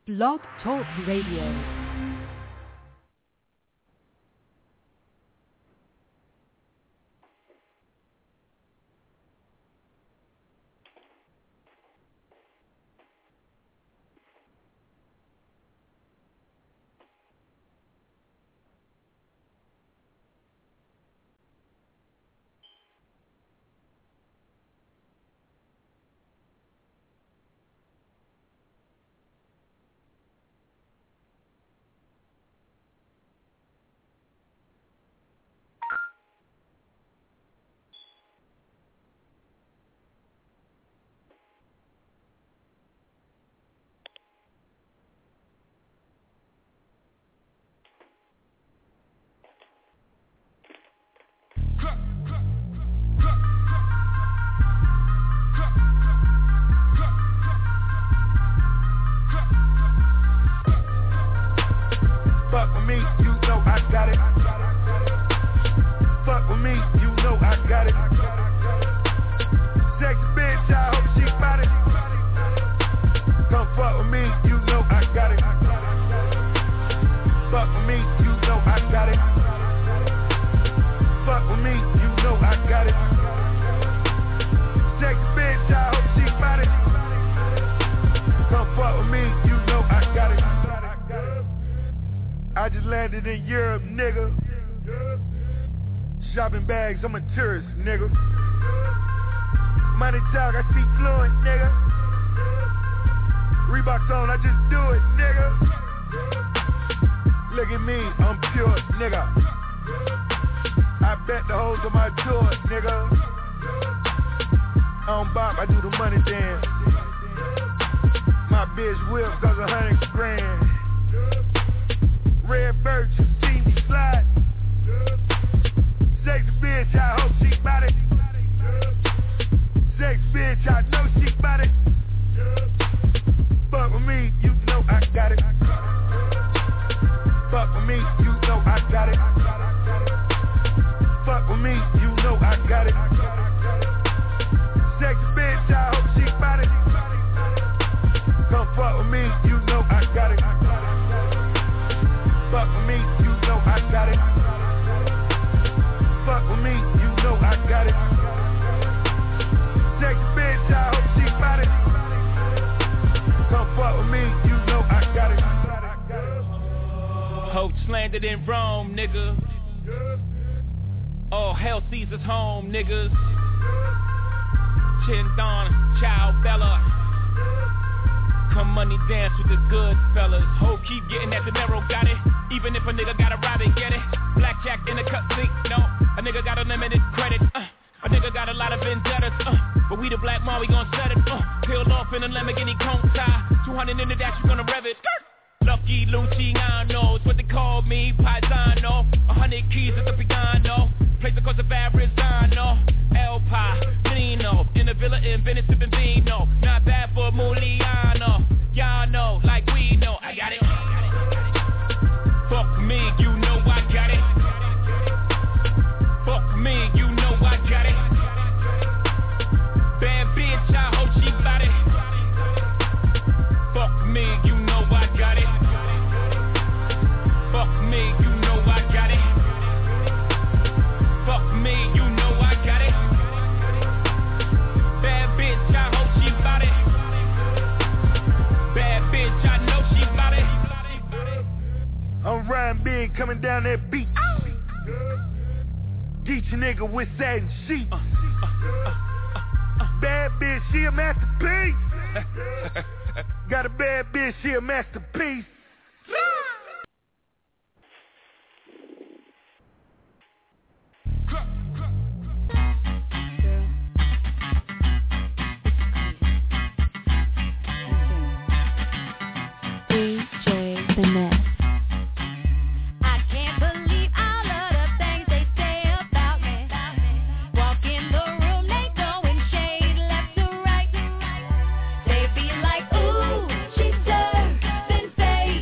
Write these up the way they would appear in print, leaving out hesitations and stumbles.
Blog Talk Radio. Fuck with me, you know I got it. Fuck with me, you know I got it. Sexy bitch, I hope she bout it. Come fuck with me, you know I got it. Fuck with me, you know I got it. Fuck with me, you know I got it. Sexy bitch, I hope she bout it. Come fuck with me, you know I got it. I just landed in Europe, nigga. Shopping bags, I'm a tourist, nigga. Money talk, I see fluent, nigga. Reeboks on, I just do it, nigga. Look at me, I'm pure, nigga. I bet the hoes on my door, nigga. I don't bop, I do the money dance. My bitch whip cause 100 grand. Red bird, you see me slide. Sexy bitch, I hope she bout it. Sexy bitch, I know she bout it. Fuck with me, you know I got it. Fuck with me, you know I got it. Fuck with me, you know I got it. Sexy bitch, I hope she bout it. Come fuck with me, you know I got it. Fuck with me, you know I got it. Fuck with me, you know I got it. Sexy bitch, I hope she bout it. Come fuck with me, you know I got it. Hope landed in Rome, nigga. All hell Caesar's home, niggas. Chin Don, Chow Bella. Come money dance with the good fellas. Ho, keep getting that dinero, got it. Even if a nigga gotta rob it, get it. Blackjack in the cut sink, no. A nigga got unlimited credit, A nigga got a lot of vendettas, But we the black mom, we gon' set it, Peeled off in a Lamborghini cone tie. 200 in the dash, you gonna rev it. Lucky Luciano, it's what they call me, Paisano. 100 keys at the piano. Place across the Verrazano. El Padrino, in a villa in Venice sipping vino. Not bad for Muliano. Y'all know, like we know, I got it. Fuck me, you know I got it. Fuck me, you know I got it. Bad bitch, I hope she bout it. Fuck me, you know I got it. Fuck me, you know I got it. Fuck me, you know I got it. Bad bitch, I hope she bout it. Bad bitch, I know she bout it. I'm riding big, coming down that beat. Get your nigga with satin sheets. Bad bitch, she a masterpiece. Got a bad bitch, she a masterpiece. DJ Finesse. Say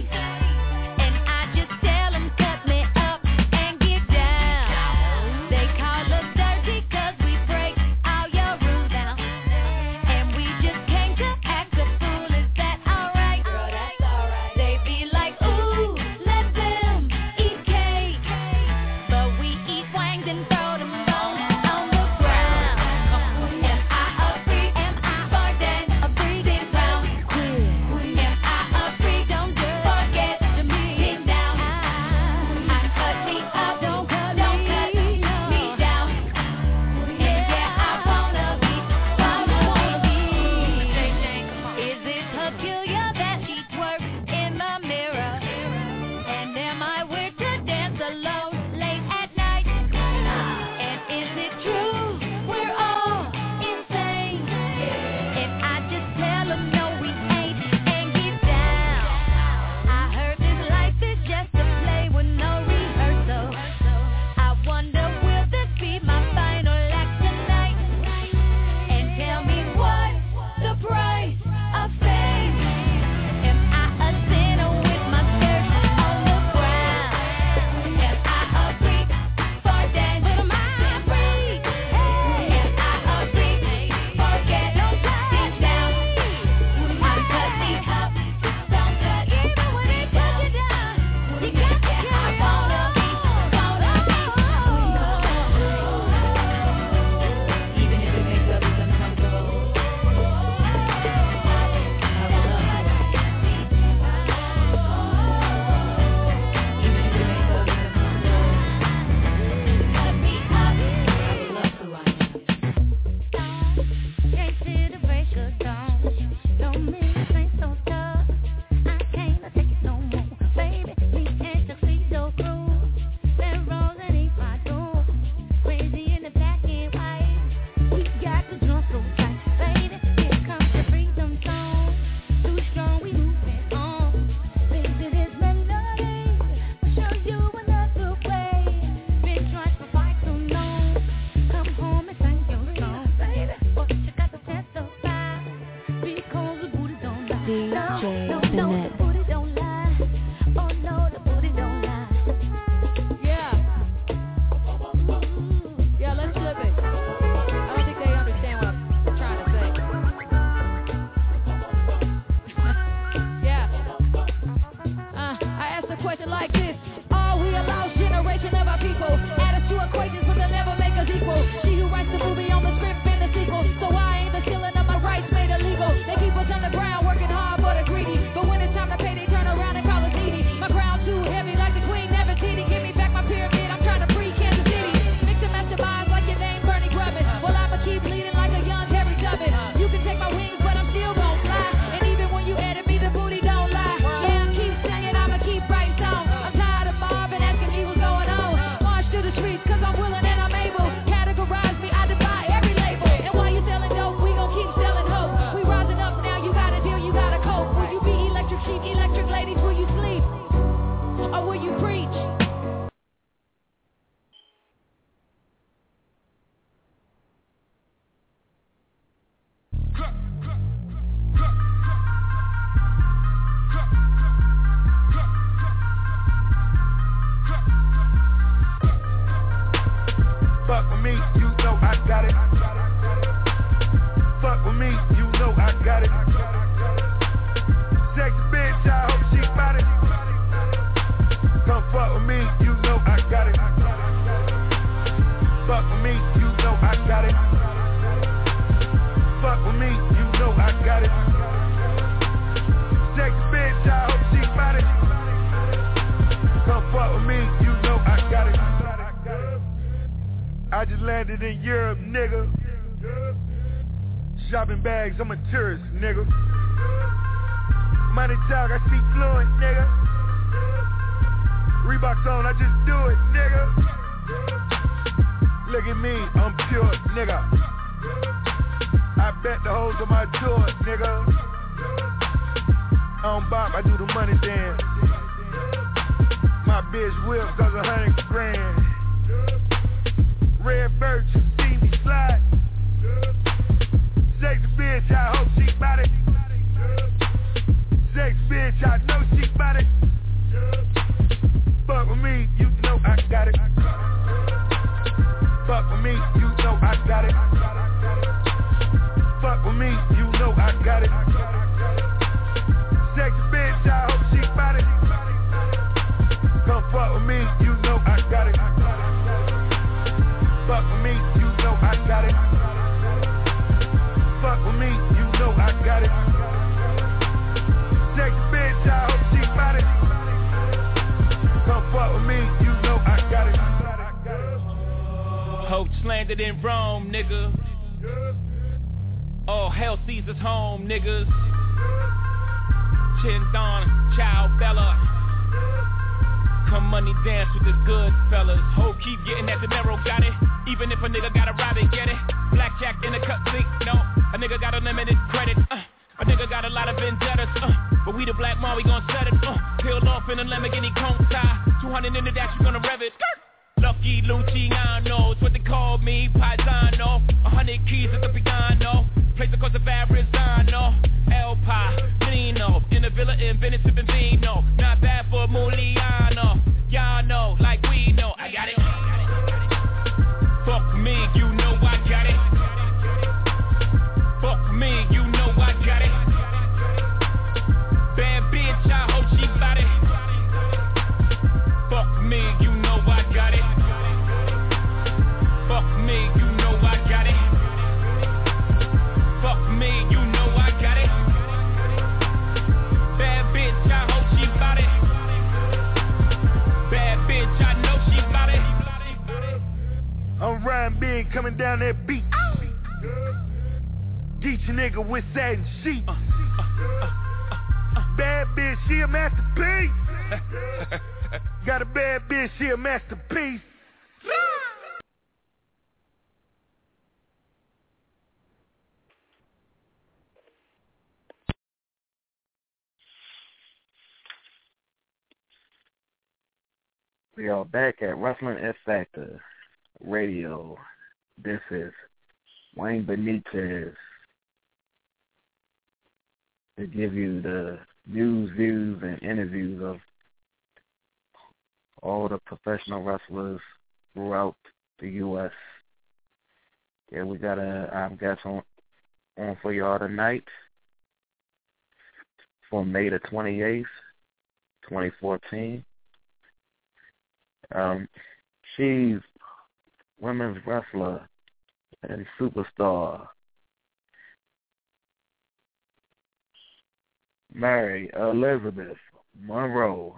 I just landed in Europe, nigga. Shopping bags, I'm a tourist, nigga. Money talk, I speak fluent, nigga. Reeboks on, I just do it, nigga. Look at me, I'm pure, nigga. I bet the hoes on my tour, nigga. I don't bop, I do the money dance. My bitch whip cause 100 grand. Red bird, you see me slide. Sexy bitch, I hope she bout it. Sexy bitch, I know she bout it. Fuck with me, you know I got it. Fuck with me, you know I got it. Fuck with me, you know I got it. Sexy bitch, I hope she bout it. Come fuck with me, you know I got it. Fuck with me, you know I got it. Fuck with me, you know I got it. Sexy bitch, I hope she bout it. Come fuck with me, you know I got it. Hope landed in Rome, nigga. All hell Caesar's home, niggas. Chin Don, Ciao Bella. Come money dance with the good fellas. Hope keep getting that dinero, got it. Even if a nigga gotta rob it, get it. Blackjack in the cut seat, no. A nigga got unlimited credit, a nigga got a lot of vendettas, but we the black mom, we gon' set it, peeled off in a Lamborghini cone tie. 200 in the dash, you gonna rev it. Lucky Luciano, it's what they call me, Paisano. 100 keys at the piano. Place across the Verrazano. El Padrino, in a villa in Venice sipping vino. Not bad for Muliano. Y'all know, like we know, I got it. Fuck me, you know I got it. Fuck me, you know I got it. Bad bitch, I hope she bout it. Fuck me, you know I got it. Fuck me, you know I got it. Fuck me, you know I got it. Bad bitch, I hope she bout it. Bad bitch, I know she bout it. I'm riding big, coming down that beat. Get your nigga with satin sheets. Bad bitch, she a masterpiece. Got a bad bitch, she a masterpiece. We are back at Wrestling X Factor Radio. This is Wayne Benitez to give you the news, views, and interviews of all the professional wrestlers throughout the U.S. Yeah, we got a guest on for y'all tonight for May the 28th, 2014. She's women's wrestler and superstar Mary Elizabeth Monroe.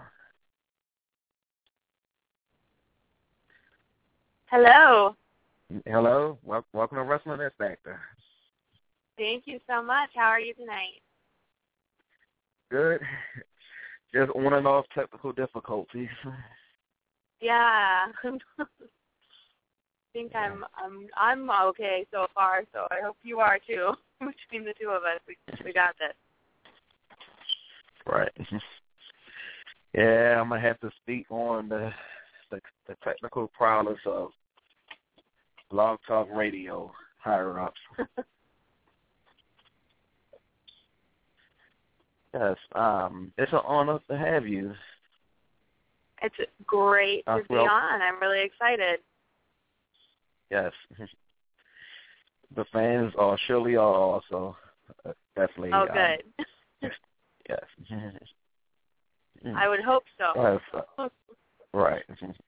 Hello. Hello. Welcome to Wrestling X Factor. Thank you so much. How are you tonight? Good. Just on and off technical difficulties. Yeah. I think I'm okay so far, so I hope you are too. Between the two of us, we got this. Right. Yeah, I'm gonna have to speak on the technical prowess of Blog Talk Radio higher ups. Yes, it's an honor to have you. It's great to be on. I'm really excited. Yes. The fans are surely are also definitely. Oh, good. Yes. I would hope so. Yes, right.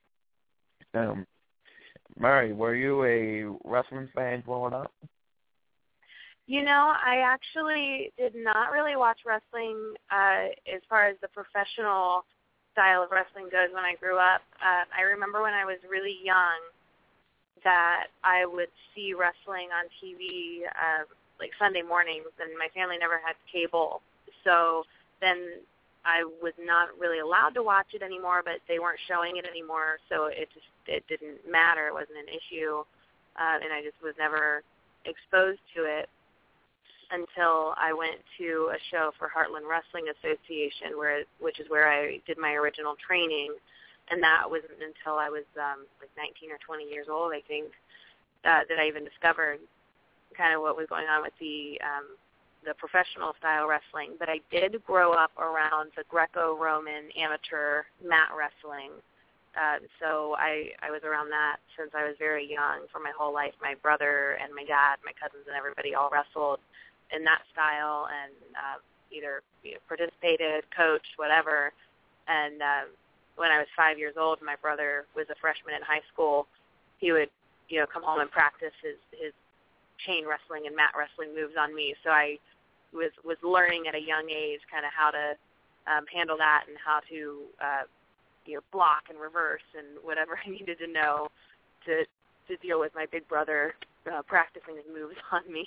Mary, were you a wrestling fan growing up? You know, I actually did not really watch wrestling as far as the professional style of wrestling goes when I grew up. I remember when I was really young, that I would see wrestling on TV like Sunday mornings, and my family never had cable. So then I was not really allowed to watch it anymore, but they weren't showing it anymore, so it didn't matter. It wasn't an issue, and I just was never exposed to it until I went to a show for Heartland Wrestling Association, which is where I did my original training, and that wasn't until I was like 19 or 20 years old, I think, that I even discovered kind of what was going on with the professional style wrestling. But I did grow up around the Greco-Roman amateur mat wrestling. So I was around that since I was very young for my whole life. My brother and my dad, my cousins and everybody all wrestled in that style and either participated, coached, whatever. And when I was 5 years old, my brother was a freshman in high school. He would, come home and practice his chain wrestling and mat wrestling moves on me. So I was learning at a young age kind of how to handle that and how to block and reverse and whatever I needed to know to deal with my big brother practicing his moves on me.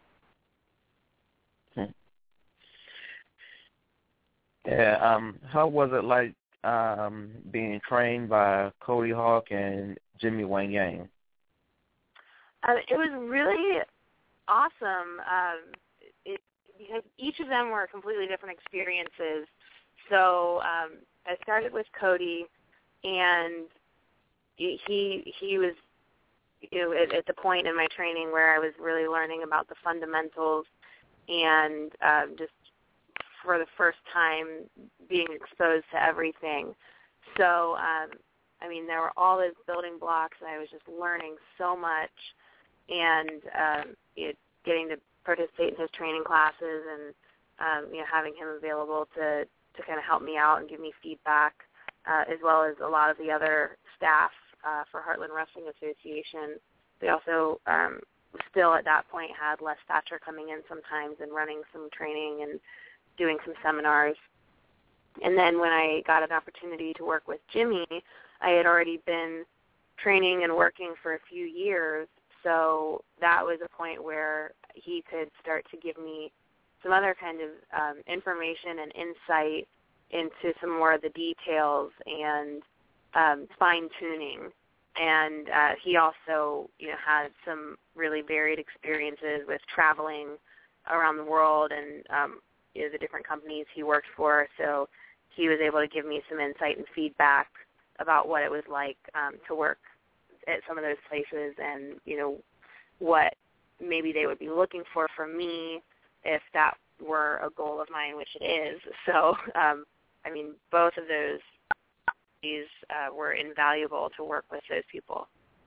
Yeah. How was it like being trained by Cody Hawk and Jimmy Wang Yang? It was really awesome because each of them were completely different experiences. So I started with Cody, and he was at the point in my training where I was really learning about the fundamentals and just for the first time being exposed to everything. So, there were all those building blocks, and I was just learning so much and getting to participate in his training classes and, having him available to kind of help me out and give me feedback, as well as a lot of the other staff for Heartland Wrestling Association. They also still at that point had Les Thatcher coming in sometimes and running some training and doing some seminars. And then when I got an opportunity to work with Jimmy, I had already been training and working for a few years, so that was a point where he could start to give me some other kind of information and insight into some more of the details and fine-tuning. And he also, had some really varied experiences with traveling around the world and the different companies he worked for. So he was able to give me some insight and feedback about what it was like to work at some of those places and, what maybe they would be looking for from me if that were a goal of mine, which it is. So, both of those were invaluable to work with those people.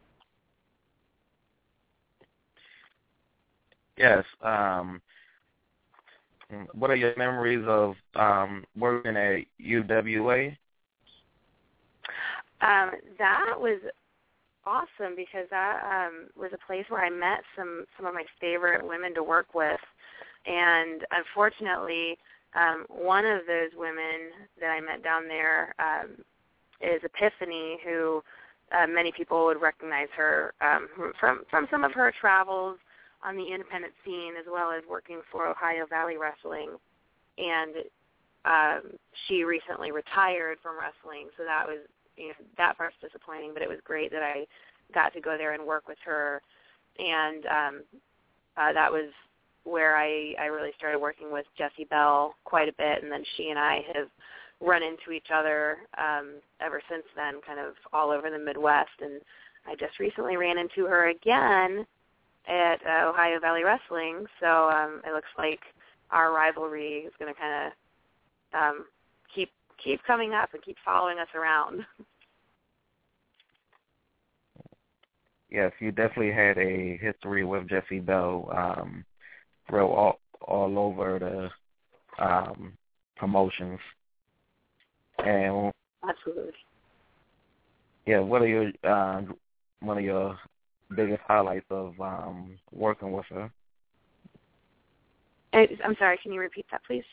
Yes. What are your memories of working at UWA? That was awesome because that was a place where I met some of my favorite women to work with. And unfortunately, one of those women that I met down there is Epiphany, who many people would recognize her from some of her travels on the independent scene as well as working for Ohio Valley Wrestling. And she recently retired from wrestling, so that was that part's disappointing, but it was great that I got to go there and work with her. And that was where I really started working with Jessie Bell quite a bit, and then she and I have run into each other ever since then, kind of all over the Midwest. And I just recently ran into her again at Ohio Valley Wrestling, so it looks like our rivalry is going to kind of keep coming up and keep following us around. Yes, you definitely had a history with Jessie Bell, real all over the promotions. And absolutely. Yeah, what are your one of your biggest highlights of working with her? I'm sorry, can you repeat that, please?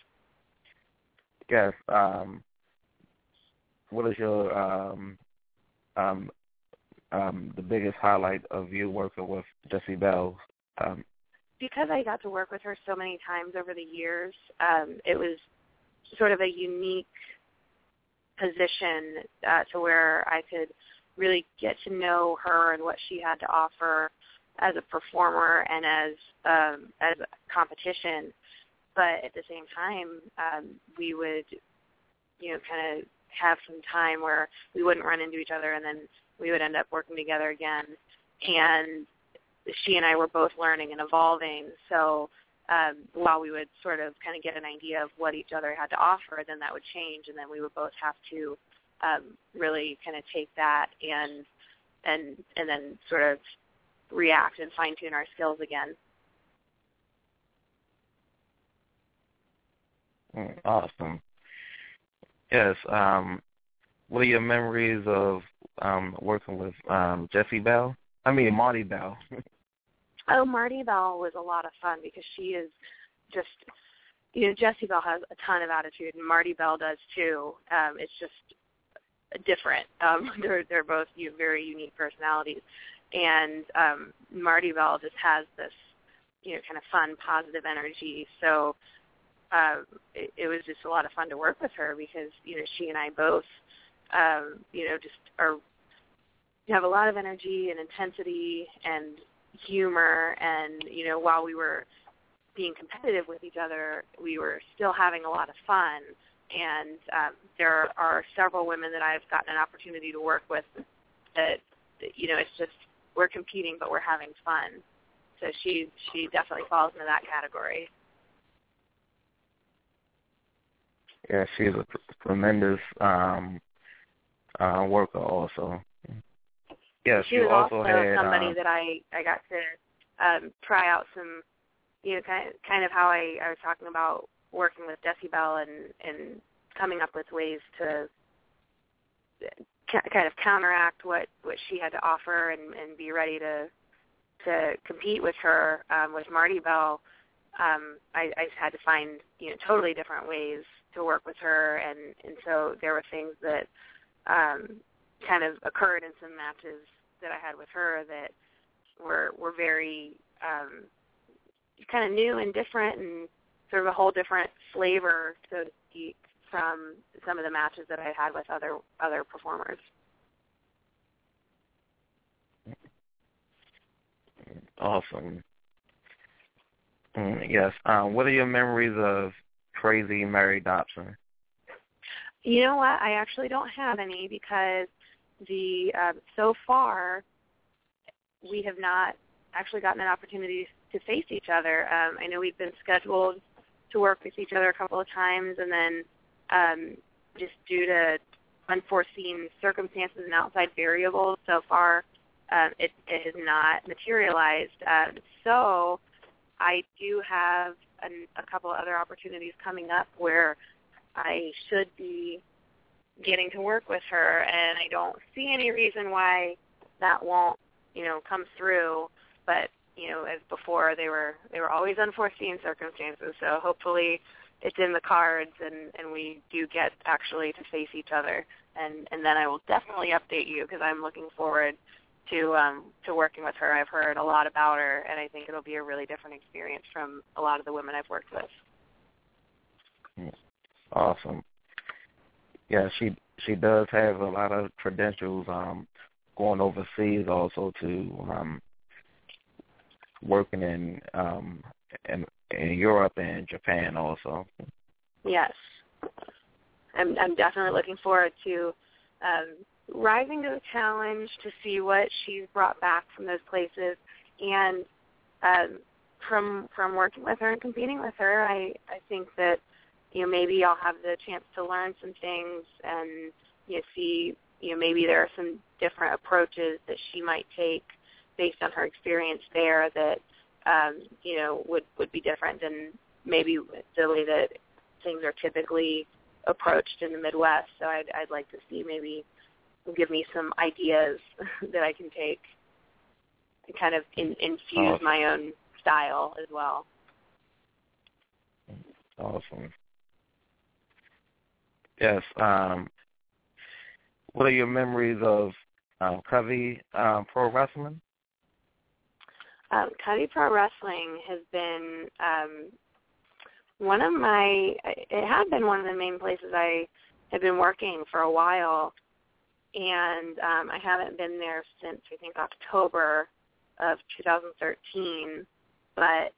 Yes. What is your the biggest highlight of you working with Jessie Belle? Because I got to work with her so many times over the years, it was sort of a unique position to where I could really get to know her and what she had to offer as a performer and as a competition. But at the same time, we would, kind of have some time where we wouldn't run into each other, and then we would end up working together again. And she and I were both learning and evolving. So while we would sort of kind of get an idea of what each other had to offer, then that would change, and then we would both have to really kind of take that and then sort of react and fine-tune our skills again. Awesome. Yes. What are your memories of working with Jessie Belle? I mean, Marti Belle. Oh, Marti Belle was a lot of fun because she is just, Jessie Belle has a ton of attitude, and Marti Belle does too. It's just different. They're both very unique personalities. And Marti Belle just has this, kind of fun, positive energy. So it was just a lot of fun to work with her because, she and I both, just have a lot of energy and intensity and humor. And, while we were being competitive with each other, we were still having a lot of fun. And there are several women that I've gotten an opportunity to work with that, it's just we're competing, but we're having fun. So she definitely falls into that category. Yeah, she's a tremendous worker also. Yeah, she was also had somebody that I got to try out some, kind of how I was talking about working with Jessie Belle and coming up with ways to kind of counteract what she had to offer and be ready to compete with her. With Marti Belle, I had to find totally different ways to work with her, and so there were things that kind of occurred in some matches that I had with her that were very kind of new and different and sort of a whole different flavor, so to speak, from some of the matches that I had with other performers. Awesome. Yes. What are your memories of Crazy Mary Dobson? You know what? I actually don't have any because so far we have not actually gotten an opportunity to face each other. I know we've been scheduled to work with each other a couple of times, and then just due to unforeseen circumstances and outside variables, so far it has not materialized. So I do have a couple of other opportunities coming up where I should be getting to work with her, and I don't see any reason why that won't, come through. But, as before, they were always unforeseen circumstances, so hopefully it's in the cards and we do get actually to face each other. And then I will definitely update you because I'm looking forward to working with her. I've heard a lot about her, and I think it'll be a really different experience from a lot of the women I've worked with. Awesome. Yeah, she does have a lot of credentials going overseas also to working in Europe and Japan also. Yes. I'm definitely looking forward to rising to the challenge to see what she's brought back from those places, and from working with her and competing with her, I think that maybe I'll have the chance to learn some things and see maybe there are some different approaches that she might take based on her experience there that would be different than maybe the way that things are typically approached in the Midwest. So I'd like to see maybe give me some ideas that I can take and kind of infuse my own style as well. Awesome. Yes. What are your memories of Covey Pro Wrestling? Covey Pro Wrestling has been it had been one of the main places I had been working for a while, and I haven't been there since, I think, October of 2013, but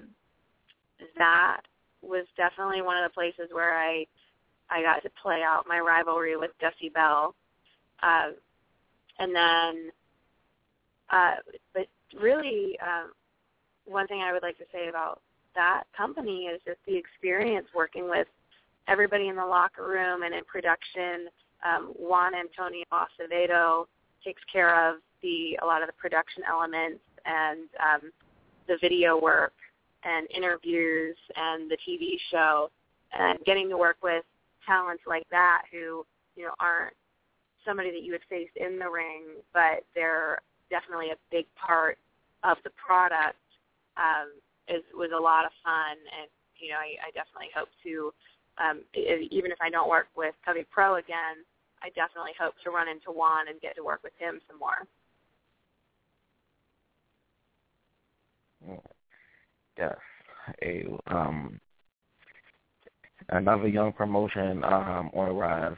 that was definitely one of the places where I got to play out my rivalry with Jessie Belle. And then, but really, one thing I would like to say about that company is just the experience working with everybody in the locker room and in production. Juan Antonio Acevedo takes care of a lot of the production elements and the video work and interviews and the TV show, and getting to work with talents like that who, aren't somebody that you would face in the ring, but they're definitely a big part of the product, was a lot of fun. And, I definitely hope to, even if I don't work with Covey Pro again, I definitely hope to run into Juan and get to work with him some more. Yes. Another young promotion on the rise.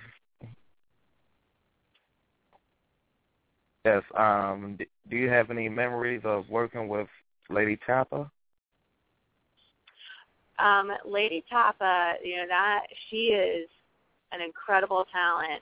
Yes. Do you have any memories of working with Lady Tapa? Lady Tapa, she is an incredible talent.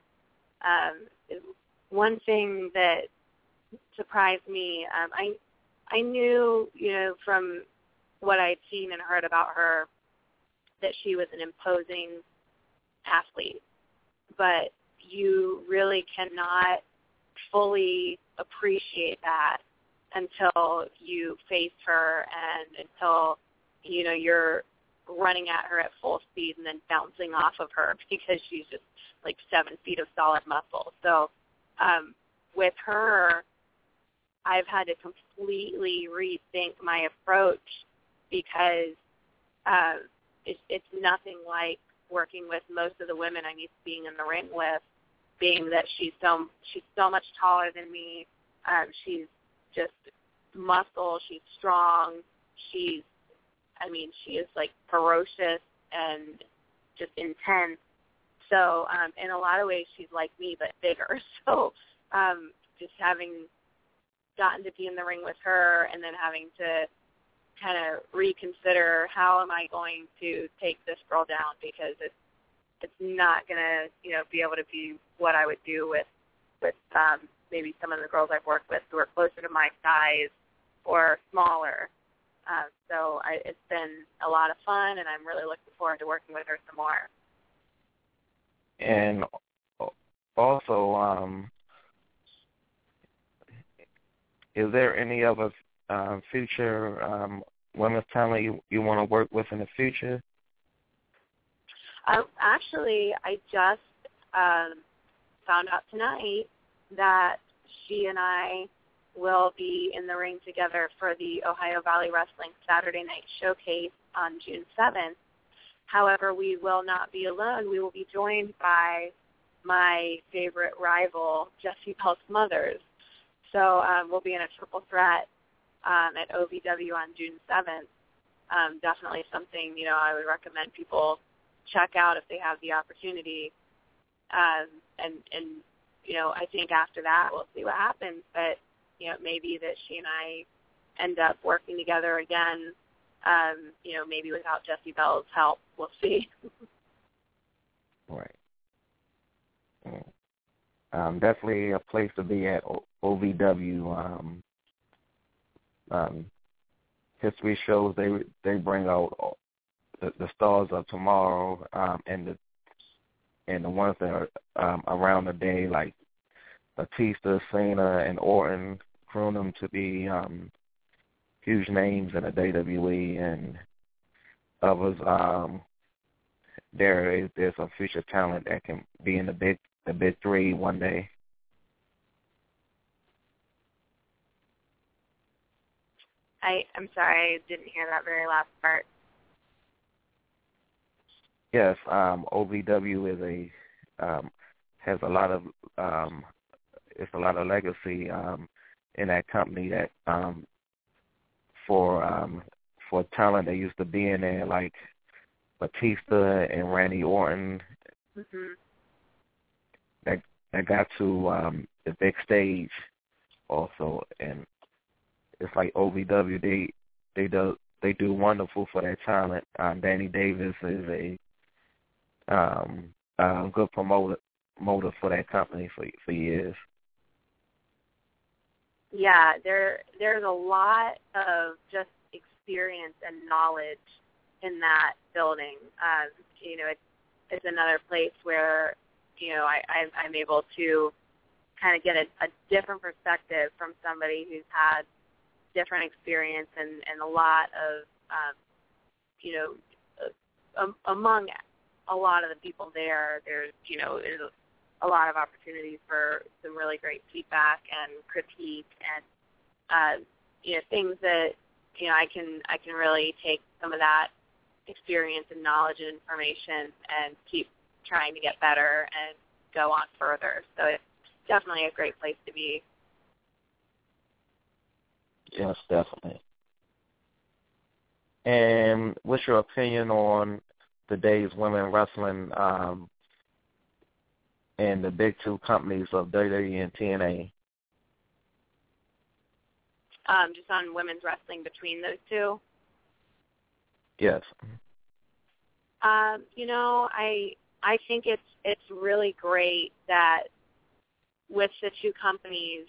One thing that surprised me, I knew, from what I'd seen and heard about her, that she was an imposing athlete, but you really cannot fully appreciate that until you face her and until, you're running at her at full speed and then bouncing off of her because she's just like 7 feet of solid muscle. So with her, I've had to completely rethink my approach because it's nothing like working with most of the women I'm used to being in the ring with, being that she's so much taller than me. She's just muscle. She's strong. She is like ferocious and just intense. So in a lot of ways, she's like me but bigger. So just having gotten to be in the ring with her and then having to kind of reconsider how am I going to take this girl down, because it's not going to be able to be what I would do with maybe some of the girls I've worked with who are closer to my size or smaller. So it's been a lot of fun, and I'm really looking forward to working with her some more. And also, is there any other future women's talent you want to work with in the future? Actually, I just found out tonight that she and I will be in the ring together for the Ohio Valley Wrestling Saturday Night Showcase on June 7th. However, we will not be alone. We will be joined by my favorite rival, Jessie Belle Smothers. So we'll be in a triple threat at OVW on June 7th. Definitely something, I would recommend people check out if they have the opportunity. And I think after that we'll see what happens. But, maybe that she and I end up working together again, maybe without Jessie Belle's help. We'll see. Right. Definitely a place to be at, OVW. History shows they bring out the stars of tomorrow, and the ones that are around the day, like Batista, Cena, and Orton, groom them to be huge names in the WWE, and others. There's a future talent that can be in the big three one day. I'm sorry, I didn't hear that very last part. Yes, OVW is has a lot of it's a lot of legacy in that company that for talent that used to be in there, like Batista and Randy Orton, that got to the big stage also, and it's like OVW. They do wonderful for their talent. Danny Davis is a good promoter for that company for years. Yeah, there's a lot of just experience and knowledge in that building. It's another place where I'm able to kind of get a different perspective from somebody who's had different experience and a lot of among a lot of the people there's a lot of opportunities for some really great feedback and critique and things that I can really take some of that experience and knowledge and information and keep trying to get better and go on further. So it's definitely a great place to be. Yes, definitely. And what's your opinion on today's women wrestling and the big two companies of WWE and TNA? Just on women's wrestling between those two? Yes. I think it's really great that with the two companies,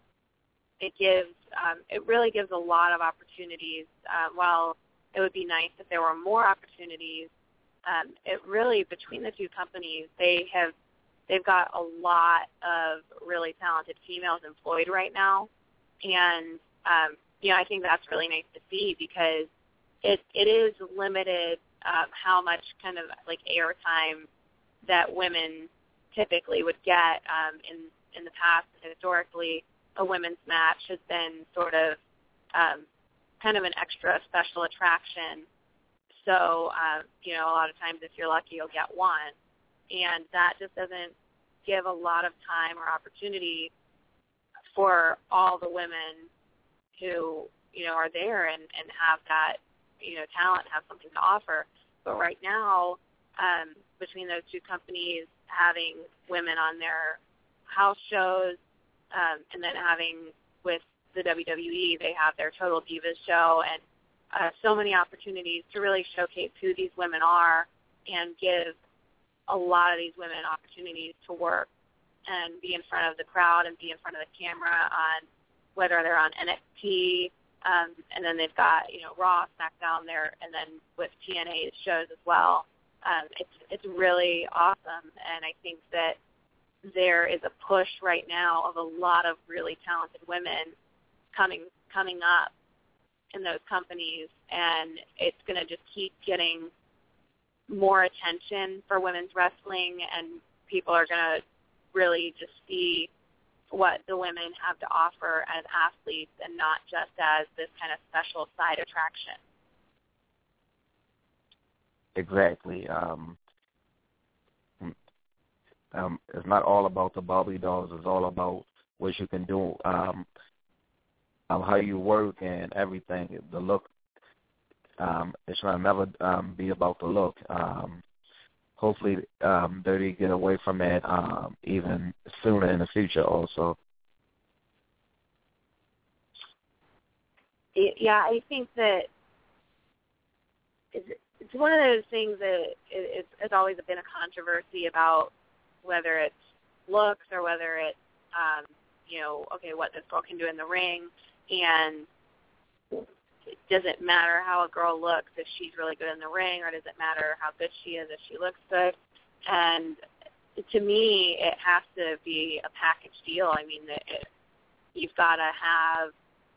it really gives a lot of opportunities. While it would be nice if there were more opportunities, it really, between the two companies, they've got a lot of really talented females employed right now, and I think that's really nice to see because it is limited how much kind of like airtime that women typically would get in the past. Historically, a women's match has been sort of kind of an extra special attraction. So, a lot of times if you're lucky, you'll get one. And that just doesn't give a lot of time or opportunity for all the women who, are there and have that, talent, have something to offer. But right now, between those two companies, having women on their house shows, and then having with the WWE, they have their Total Divas show, and so many opportunities to really showcase who these women are and give a lot of these women opportunities to work and be in front of the crowd and be in front of the camera on whether they're on NXT, and then they've got, Raw, SmackDown there, and then with TNA's shows as well. It's really awesome, and I think that there is a push right now of a lot of really talented women coming up in those companies, and it's going to just keep getting more attention for women's wrestling, and people are going to really just see what the women have to offer as athletes and not just as this kind of special side attraction. Exactly. It's not all about the Barbie dolls. It's all about what you can do, how you work and everything. The look, it should never be about the look. Hopefully, they get away from that even sooner in the future also. Yeah, I think that it's one of those things that it's always been a controversy about whether it's looks or whether it's, what this girl can do in the ring, and it doesn't matter how a girl looks if she's really good in the ring, or does it matter how good she is if she looks good? And to me, it has to be a package deal. I mean, you've got to have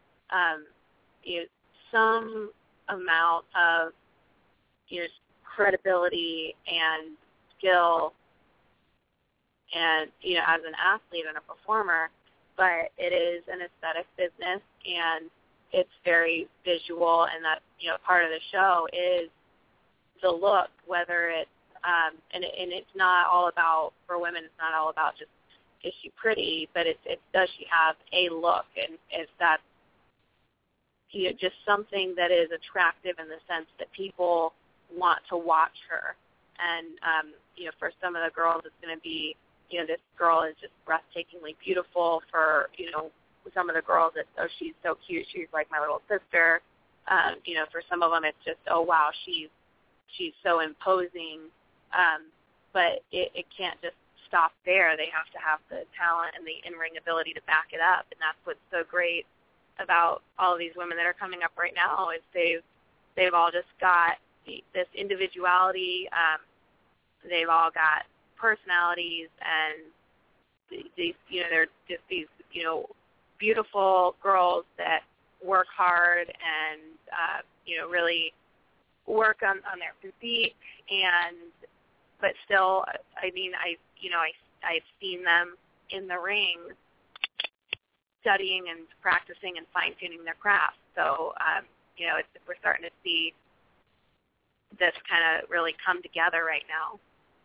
some amount of credibility and skill, and as an athlete and a performer, but it is an aesthetic business, and it's very visual, and that part of the show is the look, whether it's and it's not all about, for women, it's not all about just is she pretty, but it's does she have a look, and is that just something that is attractive in the sense that people want to watch her. And for some of the girls, it's going to be, this girl is just breathtakingly beautiful. For some of the girls, it's, oh, she's so cute, she's like my little sister. For some of them, it's just, oh wow, she's so imposing. But it can't just stop there. They have to have the talent and the in-ring ability to back it up, and that's what's so great about all of these women that are coming up right now is they've all just got this individuality. They've all got personalities, and these they're just these beautiful girls that work hard and really work on their physique, but still, I mean, I've seen them in the ring studying and practicing and fine-tuning their craft. So, we're starting to see this kind of really come together right now.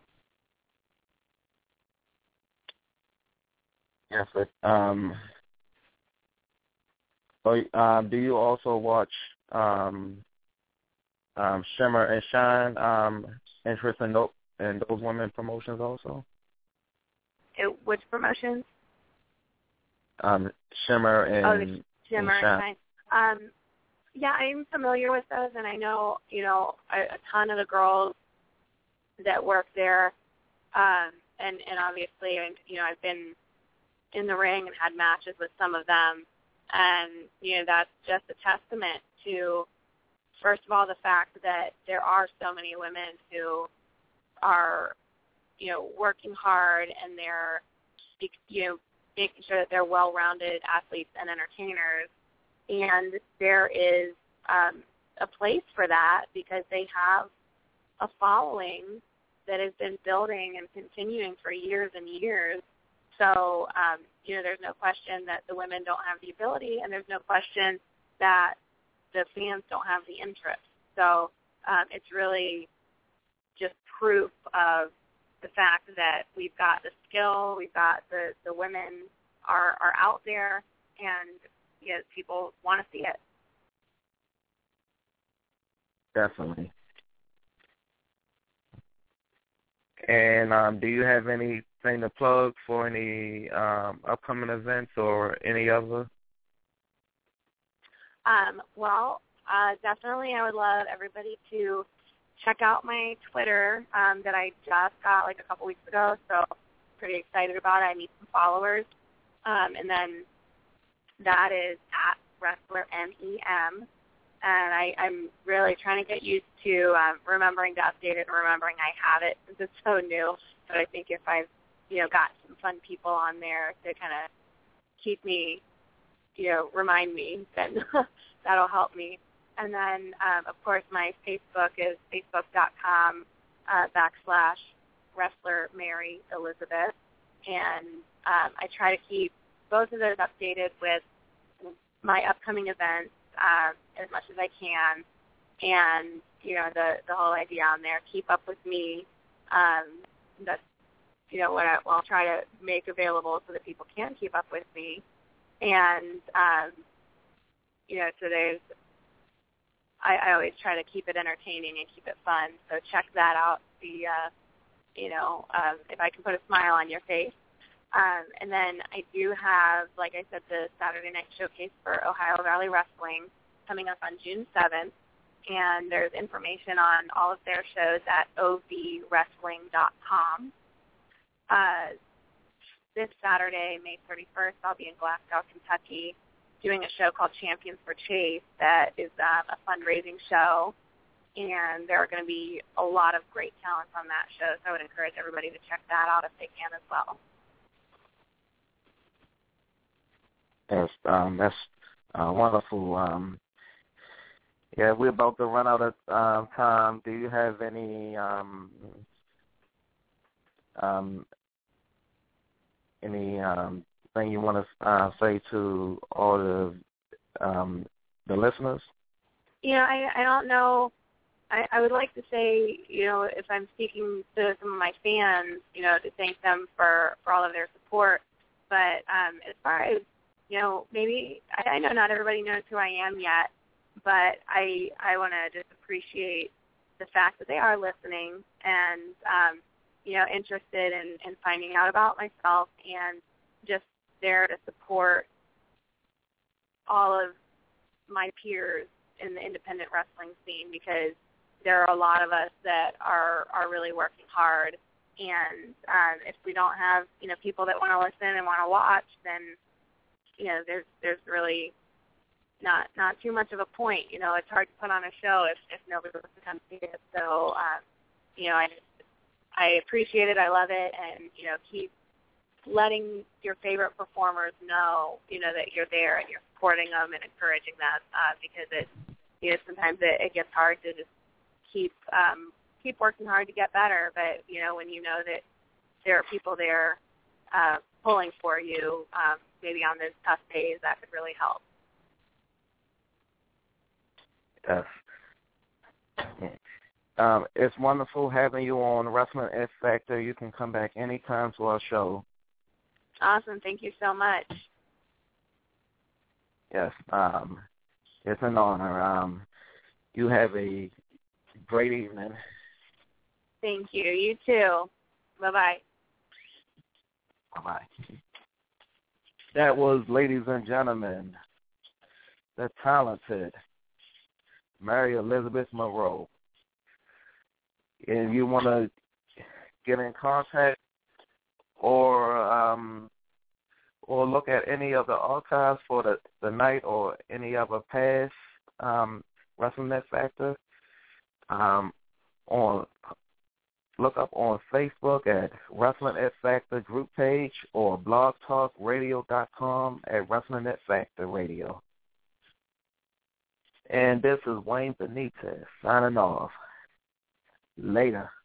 Yes, but do you also watch Shimmer and Shine? Interest in those women promotions also? Which promotions? Shimmer and Shimmer and Shine. Yeah, I'm familiar with those, and I know a ton of the girls that work there, and obviously I've been in the ring and had matches with some of them, and that's just a testament to, first of all, the fact that there are so many women who are working hard, and they're making sure that they're well-rounded athletes and entertainers. And there is a place for that because they have a following that has been building and continuing for years and years. So, there's no question that the women don't have the ability, and there's no question that the fans don't have the interest. So it's really just proof of the fact that we've got the skill, we've got the women are out there, and people want to see it. Definitely. And do you have anything to plug for any upcoming events or any other? Definitely I would love everybody to check out my Twitter that I just got like a couple weeks ago, so pretty excited about it. I need some followers. And then that is at WrestlerMEM. And I'm really trying to get used to remembering to update it and remembering I have it since it's so new. But I think if I've, got some fun people on there to kind of keep me, remind me, then that'll help me. And then, of course, my Facebook is facebook.com /Wrestler Mary Elizabeth. And I try to keep both of those updated with my upcoming events as much as I can. And, the whole idea on there, keep up with me. That's, what I'll try to make available so that people can keep up with me. And, so there's, I always try to keep it entertaining and keep it fun. So check that out. If I can put a smile on your face. And then I do have, like I said, the Saturday night showcase for Ohio Valley Wrestling coming up on June 7th. And there's information on all of their shows at ovwrestling.com. This Saturday, May 31st, I'll be in Glasgow, Kentucky, doing a show called Champions for Chase that is a fundraising show, and there are going to be a lot of great talents on that show, so I would encourage everybody to check that out if they can as well. Yes, that's wonderful. We're about to run out of time. Do you have any thing you want to say to all the listeners? I don't know. I would like to say, if I'm speaking to some of my fans, to thank them for all of their support. as far as, maybe, I know not everybody knows who I am yet, but I want to just appreciate the fact that they are listening and, interested in finding out about myself and just there to support all of my peers in the independent wrestling scene, because there are a lot of us that are really working hard. And if we don't have, people that want to listen and want to watch, then, there's really not too much of a point. It's hard to put on a show if nobody wants to come see it. So, I appreciate it. I love it. And, keep letting your favorite performers know, that you're there and you're supporting them and encouraging them, because sometimes it gets hard to just keep working hard to get better. But, when you know that there are people there pulling for you, maybe on those tough days, that could really help. Yes. It's wonderful having you on Wrestling X Factor. You can come back anytime to our show. Awesome. Thank you so much. Yes. It's an honor. You have a great evening. Thank you. You too. Bye-bye. Bye-bye. That was, ladies and gentlemen, the talented Mary Elizabeth Monroe. If you want to get in contact or look at any of the archives for the night or any other past Wrestling X Factor, look up on Facebook at Wrestling X Factor group page or blogtalkradio.com at Wrestling X Factor Radio. And this is Wayne Benitez signing off. Later.